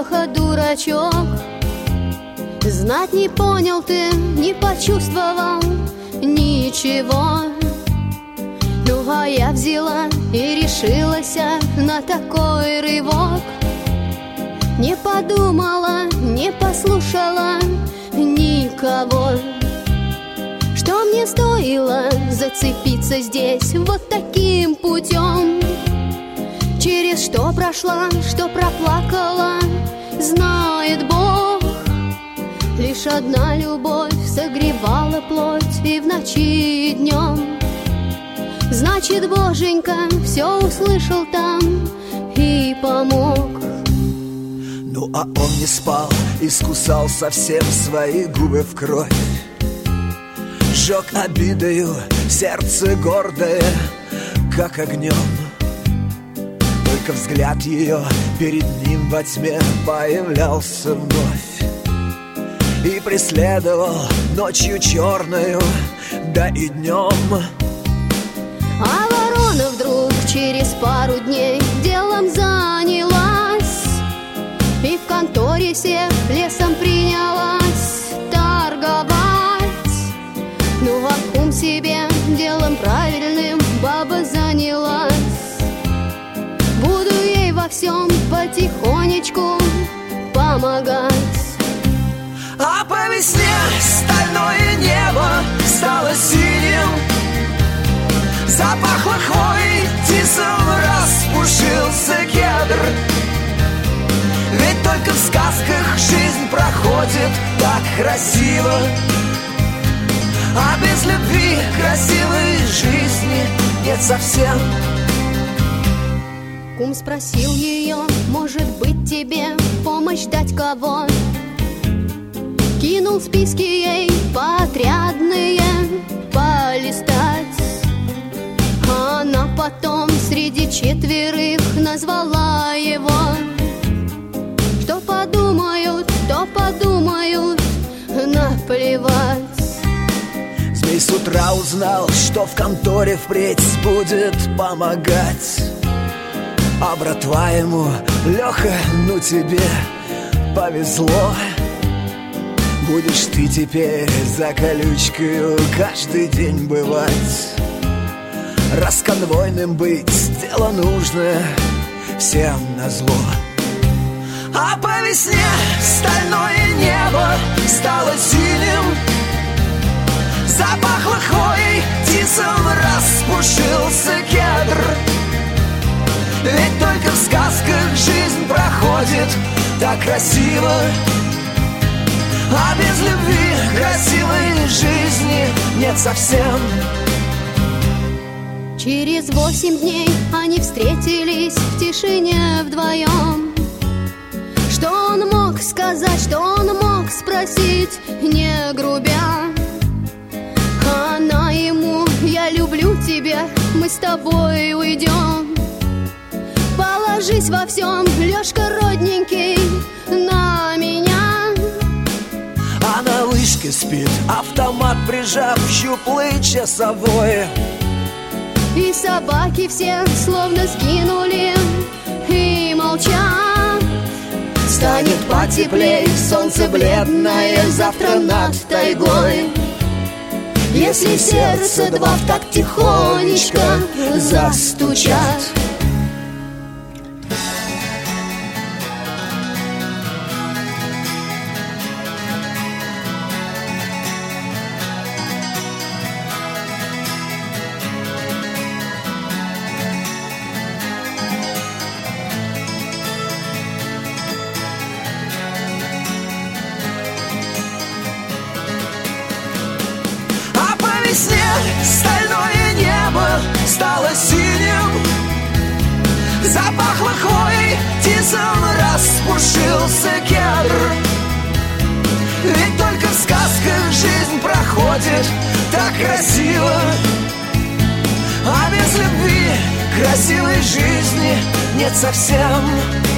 Леха, дурачок. Знать не понял ты, не почувствовал ничего. Ну а я взяла и решилась на такой рывок. Не подумала, не послушала никого. Что мне стоило зацепиться здесь вот таким путем? Через что прошла, что проплакала, знает Бог. Лишь одна любовь согревала плоть и в ночи, и днем. Значит, Боженька все услышал там и помог. Ну а он не спал, искусал совсем свои губы в кровь. Жег обидою сердце гордое, как огнем. Только взгляд ее перед ним во тьме появлялся вновь и преследовал ночью черною, да и днем. А ворона вдруг через пару дней делом занялась и в конторе сев лесом принялась торговать. Ну а кум себе делом правильным баба занялась. Буду ей во всем потихонечку помогать. А по весне стальное небо стало синим, запахло хвоей, тисом распушился кедр. Ведь только в сказках жизнь проходит так красиво, а без любви красивой жизни нет совсем. Кум спросил ее, может быть тебе помощь дать кого? Кинул списки ей подрядные полистать. А она потом среди четверых назвала его. Что подумают, то подумают, наплевать. Змей с утра узнал, что в конторе впредь будет помогать. А братва ему: Леха, ну тебе повезло. Будешь ты теперь за колючкою каждый день бывать. Раз конвойным быть дело нужное всем назло. А по весне стальное небо стало синим, запахло хвоей, тисом распушился кедр. Ведь только в сказках жизнь проходит так красиво, а без любви красивой жизни нет совсем. Через 8 дней они встретились в тишине вдвоем. Что он мог сказать, что он мог спросить, не грубя? Она ему: я люблю тебя, мы с тобой уйдем. Положись во всем, Лешка родненький, на меня. А на вышке спит, автомат прижав, щуплый часовой. И собаки все словно сгинули и молчат. Станет потеплей, солнце бледное завтра над тайгой. Если сердце два в так тихонечко застучат. Стальное небо стало синим, запахло хвоей, тисом распушился кедр. Ведь только в сказках жизнь проходит так красиво, а без любви красивой жизни нет совсем.